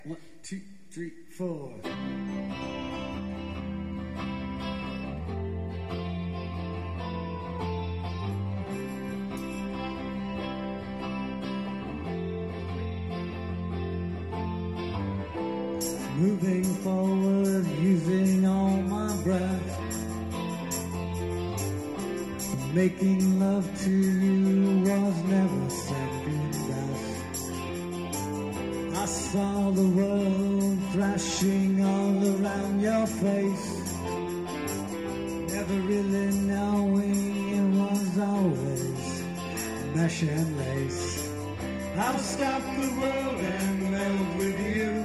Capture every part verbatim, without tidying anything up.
One, two, three, four. Moving forward, using all my breath, making love to you was never second best. I saw the world thrashing all around your face, never really knowing it was always mesh and lace. I'll stop the world and melt with you.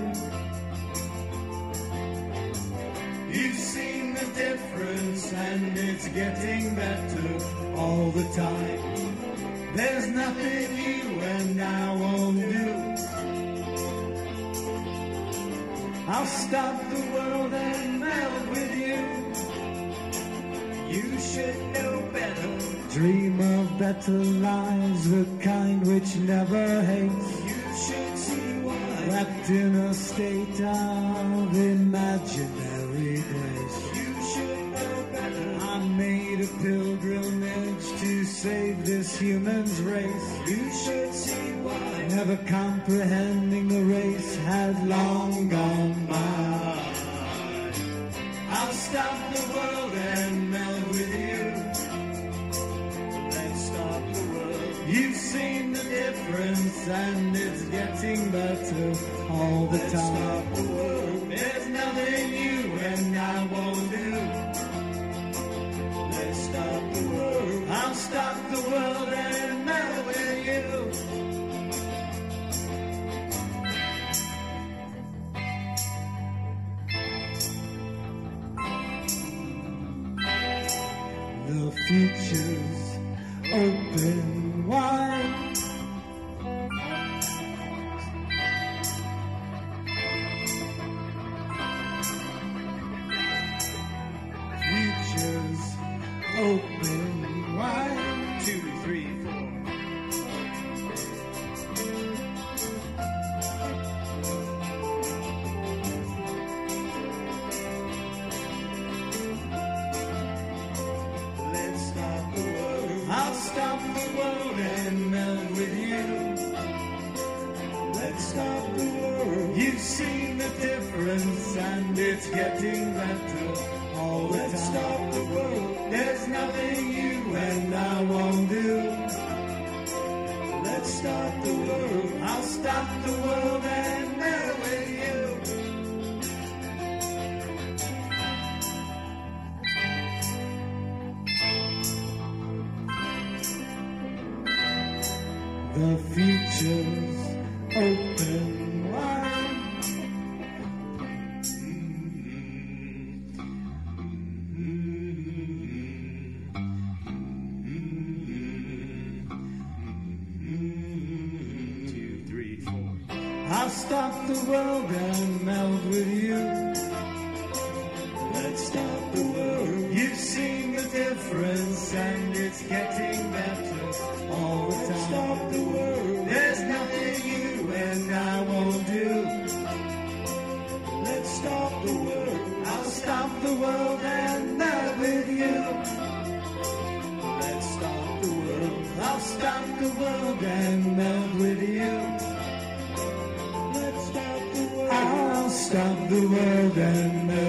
You've seen the difference and it's getting better all the time. There's nothing you and I won't do. I'll stop the world and melt with you. You should know better. Dream of better lives, the kind which never hates. You should see why. Wrapped in a state of imaginary grace. You should know better. I made a pilgrimage to save this human's race. You should see why. Never comprehending the race had long gone by. I'll stop the world and melt with you. Let's stop the world. You've seen the difference and it's getting better all the Let's time. Stop the world. There's nothing you and I won't do. Let's stop the world. I'll stop the world and melt with you. The future's open wide. Future's open wide. Two, three, four. Let's stop the world. I'll stop the world and melt with you. Let's stop the world. You've seen the difference and it's getting better all the Let's time. Stop the world. There's nothing you and I won't do. Let's stop the world. I'll stop the world and melt with you. The future's open wide. Two, three, four. I'll stop the world and melt with you. Let's stop the world. You've seen the difference and it's getting better all the time. Let's stop the world. There's nothing you and I won't do. Let's stop the world. I'll stop the world and melt with you. Let's stop the world. I'll stop the world and melt with you. Let's stop the world. I'll stop the world and melt